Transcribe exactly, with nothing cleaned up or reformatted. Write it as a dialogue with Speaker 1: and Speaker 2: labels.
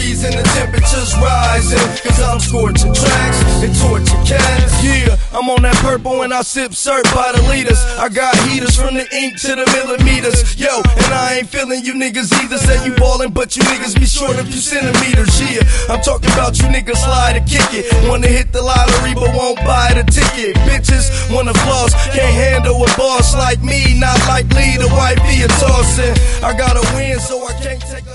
Speaker 1: degrees and the temperature's rising, cause I'm scorching tracks and torching cats. Yeah, I'm on that purple and I sip syrup by the liters. I got heaters from the ink to the millimeters. Yo, and I ain't feeling you niggas either. Say you ballin', but you niggas be short a few centimeters. Yeah, I'm talking about you niggas lie to kick it. Wanna hit the lottery but won't buy the ticket. Bitches wanna floss, can't handle a boss like me. Not likely the wifey a tossin'. I gotta win so I can't take a